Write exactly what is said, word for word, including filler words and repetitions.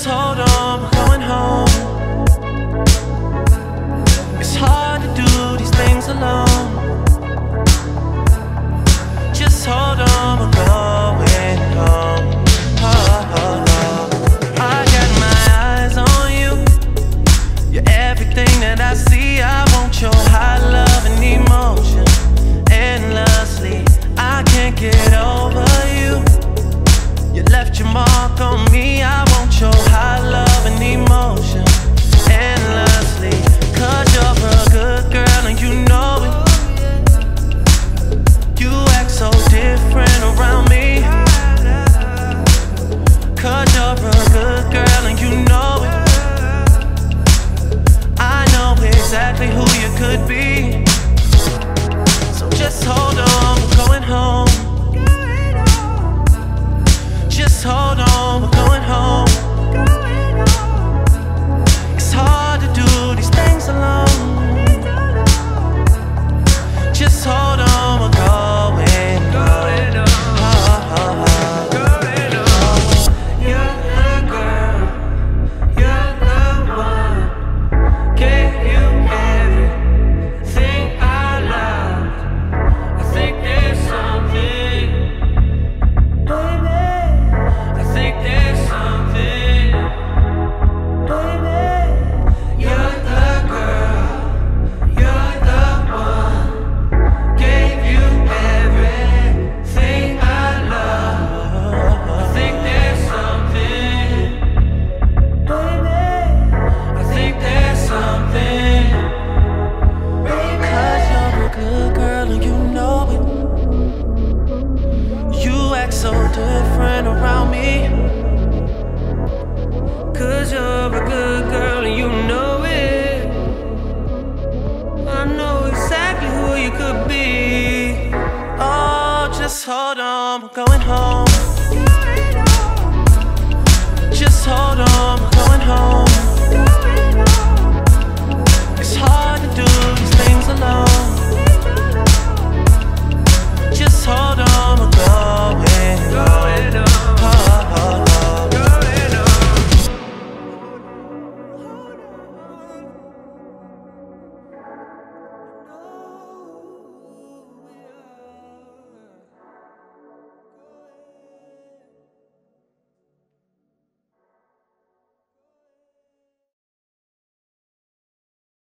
Just hold on, we're going home. It's hard to do these things alone. Just hold on, we're going home. Oh, oh, oh. I got my eyes on you. You're everything that I see. I want your high love and emotion endlessly. I can't get over you. You left your mark on me. I want your high love and emotion endlessly. Cause you're a good girl and you know it. You act so different around me. Cause you're a good girl and you know it. I know exactly who you could be. So just hold on, we're going home. Just hold on, we're going home. It's hard to do these things alone. Just hold on, we're going home. Oh, oh, oh. You're the girl, you're the one. Gave you everything I loved. I think there's something, baby. I think there's something, baby. You're the girl, you're the one. Gave you everything I love. I think there's something, baby. I think there's something, baby. Cause you're a good girl and you know it. You act so different around me. Cause you're a good girl and you know it. I know exactly who you could be. Oh, just hold on, we're going home. Just hold on, we're going home. It's hard to do these things alone.